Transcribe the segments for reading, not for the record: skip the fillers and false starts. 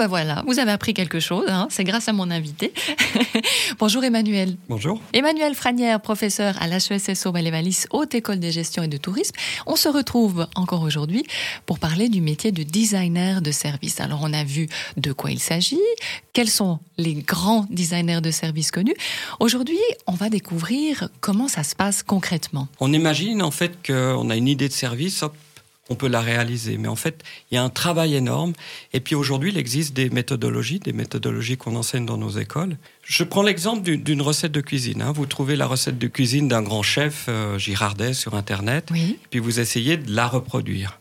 ben voilà, vous avez appris quelque chose, hein, c'est grâce à mon invité. Bonjour Emmanuel. Bonjour. Emmanuel Franière, professeur à l'HESSO Valais-Wallis, Haute École de Gestion et de Tourisme. On se retrouve encore aujourd'hui pour parler du métier de designer de service. Alors on a vu de quoi il s'agit, quels sont les grands designers de service connus. Aujourd'hui, on va découvrir comment ça se passe concrètement. On imagine en fait qu'on a une idée de service, hop, on peut la réaliser. Mais en fait, il y a un travail énorme. Et puis aujourd'hui, il existe des méthodologies qu'on enseigne dans nos écoles. Je prends l'exemple d'une recette de cuisine. Vous trouvez la recette de cuisine d'un grand chef Girardet sur Internet, oui. Puis vous essayez de la reproduire.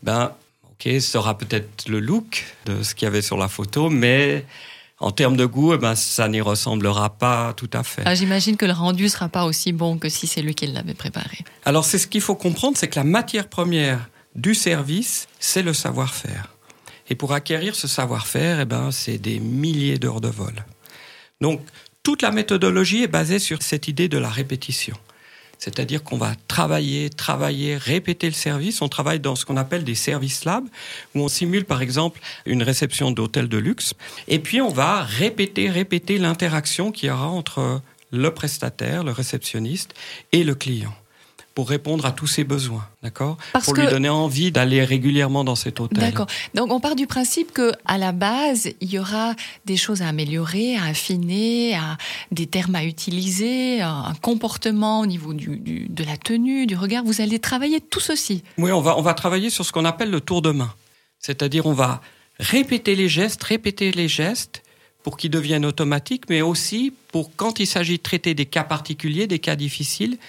Ok, ce sera peut-être le look de ce qu'il y avait sur la photo, mais en termes de goût, ça n'y ressemblera pas tout à fait. J'imagine que le rendu ne sera pas aussi bon que si c'est lui qui l'avait préparé. Alors, c'est ce qu'il faut comprendre, c'est que la matière première du service, c'est le savoir-faire. Et pour acquérir ce savoir-faire, c'est des milliers d'heures de vol. Donc, toute la méthodologie est basée sur cette idée de la répétition. C'est-à-dire qu'on va travailler, répéter le service. On travaille dans ce qu'on appelle des service labs, où on simule par exemple une réception d'hôtel de luxe. Et puis on va répéter l'interaction qu'il y aura entre le prestataire, le réceptionniste et le client, pour répondre à tous ses besoins, d'accord ? Pour lui donner envie d'aller régulièrement dans cet hôtel. D'accord. Donc on part du principe qu'à la base, il y aura des choses à améliorer, à affiner, des termes à utiliser, un comportement au niveau de la tenue, du regard. Vous allez travailler tout ceci. Oui, on va travailler sur ce qu'on appelle le tour de main. C'est-à-dire on va répéter les gestes, pour qu'ils deviennent automatiques, mais aussi pour quand il s'agit de traiter des cas particuliers, des cas difficiles,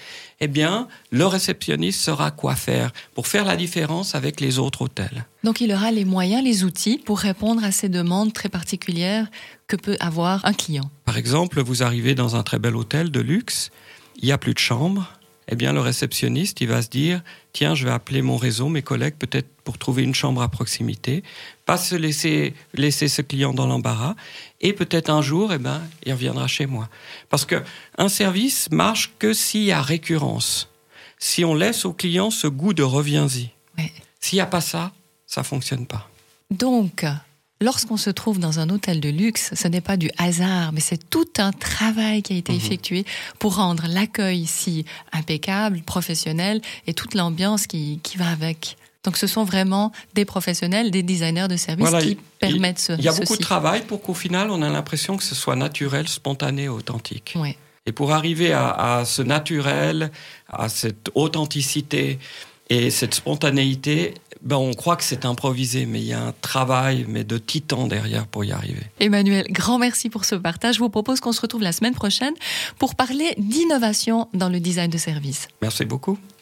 le réceptionniste saura quoi faire pour faire la différence avec les autres hôtels. Donc il aura les moyens, les outils pour répondre à ces demandes très particulières que peut avoir un client. Par exemple, vous arrivez dans un très bel hôtel de luxe, il n'y a plus de chambre, le réceptionniste, il va se dire « Tiens, je vais appeler mon réseau, mes collègues, peut-être pour trouver une chambre à proximité. » Pas se laisser ce client dans l'embarras. Et peut-être un jour, il reviendra chez moi. Parce qu'un service marche que s'il y a récurrence. Si on laisse au client ce goût de reviens-y. Ouais. S'il n'y a pas ça, ça ne fonctionne pas. Donc, lorsqu'on se trouve dans un hôtel de luxe, ce n'est pas du hasard, mais c'est tout un travail qui a été effectué pour rendre l'accueil si impeccable, professionnel, et toute l'ambiance qui va avec. Donc ce sont vraiment des professionnels, des designers de services qui permettent ceci. Il y a beaucoup de travail pour qu'au final, on a l'impression que ce soit naturel, spontané, authentique. Ouais. Et pour arriver à ce naturel, à cette authenticité et cette spontanéité, on croit que c'est improvisé, mais il y a un travail de titan derrière pour y arriver. Emmanuel, grand merci pour ce partage. Je vous propose qu'on se retrouve la semaine prochaine pour parler d'innovation dans le design de service. Merci beaucoup.